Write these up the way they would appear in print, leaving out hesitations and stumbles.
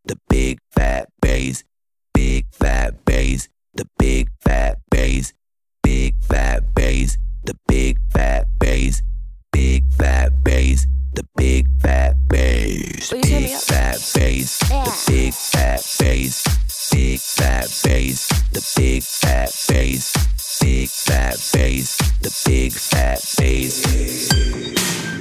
the big fat bass, big fat bass, the big fat bass, big fat bass, the big fat bass, big fat bass, the big fat bass, big fat bass, the big fat bass, big fat bass, the big fat bass, big fat bass, the big fat bass.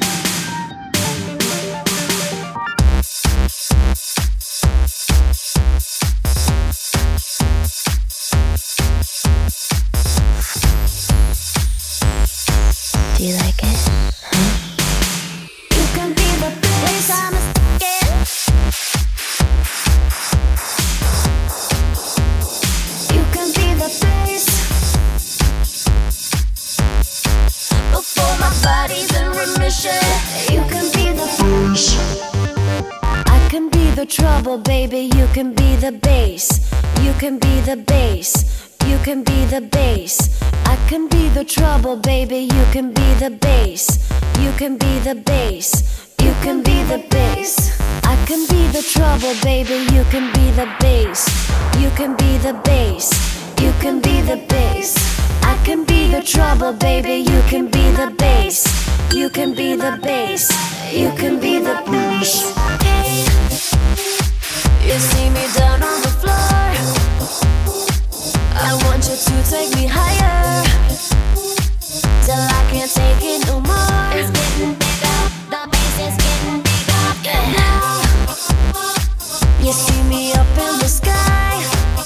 Do you like it? Huh? You can be the bass, I'm a skin. You can be the bass. Before my body's in remission, you can be the bass. I can be the trouble, baby. You can be the bass. You can be the bass. You can be the bass. I can be the trouble, baby. You can be the bass. You can be the bass. You can be the bass. I can be the trouble, baby. You can be the bass. You can be the bass. You can be the bass. I can be the trouble, baby. You can be the bass. You can be the bass. You can be the bass. You see me down on the floor. I want you to take me higher, till I can't take it no more. It's getting bigger, the bass is getting bigger. Yeah. Now, you see me up in the sky.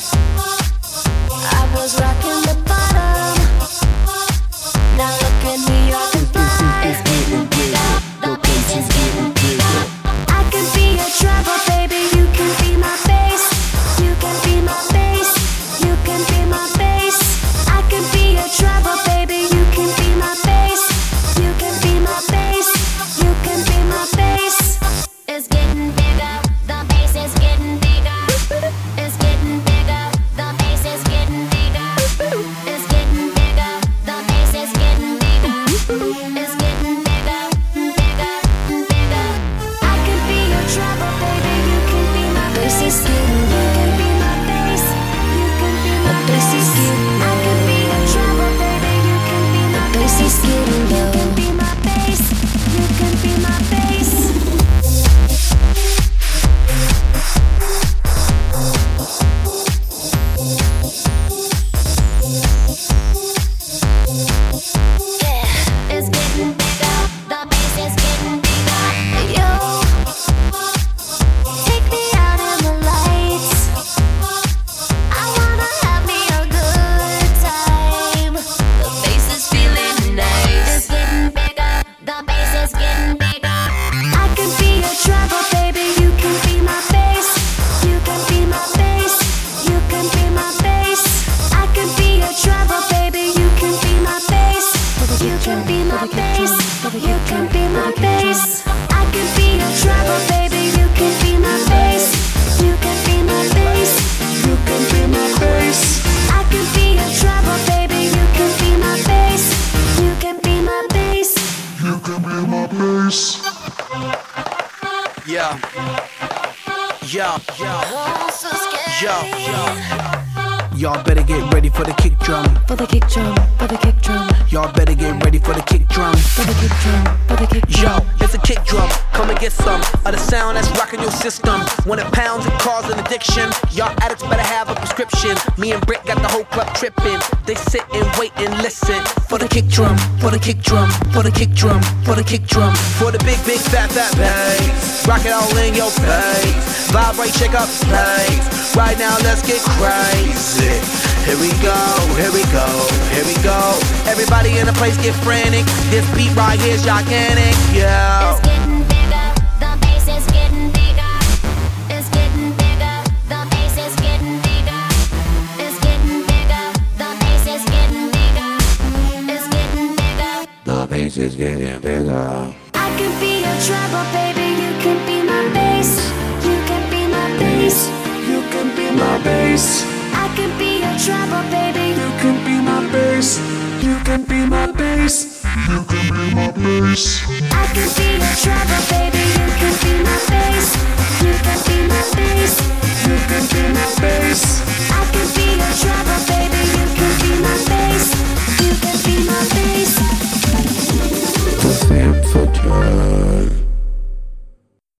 I was rocking the bottom. Now look at me, I can fly. It's getting bigger, the bass is getting bigger. I can be your trouble, baby. You can be my bass. You can be my bass. You can be my bass. I can be your trouble, baby. You can be my bass. You can be my bass. You can be my bass. It's getting bigger. The bass is getting bigger. It's getting bigger. The bass is getting bigger. It's getting bigger. The bass is getting bigger. It's getting bigger, bigger, bigger. I can be your trouble, baby. You can be my bass. It's getting bigger. You can be my bass. You can be my bass. Is getting low. I can be your trouble, baby. You can be my bass. Is getting low. You can be my bass. You can be my bass. Yeah, it's getting bigger. The bass is getting bigger. Yo, take me out in the lights. I wanna have me a good time. The bass is feeling nice. It's getting bigger. The bass is getting bigger. I can be your trouble, baby. You can be my bass. You can be my bass. You can be my bass. I can be your trouble, baby. You can be my bass. You can be my bass. You can be my bass. I can be your trouble, baby. You can be my bass. You can be my bass. You can be my bass. I can be your trouble, baby. You can be my bass. You can be my bass. You can be my bass. Yeah, yeah, Oh, so scary. yeah. Y'all better get ready for the kick drum. For the kick drum, for the kick drum, Y'all better get ready for the kick drum. for the kick drum, for the kick Yo, drum. it's a kick drum. Come and get some of the sound that's rocking your system. When it pounds, it causes an addiction. Y'all addicts better have a prescription. Me and Britt got the whole club tripping. They sit and wait and listen for the kick drum, for the kick drum, for the kick drum, for the kick drum, for the big, big, fat, fat bass. Rock it all in your face. Vibrate, shake up the place. Right now, let's get crazy. Here we go, here we go, here we go. Everybody in the place get frantic. This beat right here's gigantic, yeah. It's getting bigger, the bass is getting bigger. It's getting bigger, the bass is getting bigger. It's getting bigger, the bass is getting bigger. It's getting bigger. The bass is getting bigger. I can be your trouble, baby. You can be my bass. You can be my bass. You can be my bass. I can be your trouble, baby. You can be my bass. You can be my bass. You can be my bass. I can be your trouble, baby. You can be my bass. You can be my bass. bass. I can be your trouble, baby. You can be my bass. You can be my bass. To wiem, co dzień.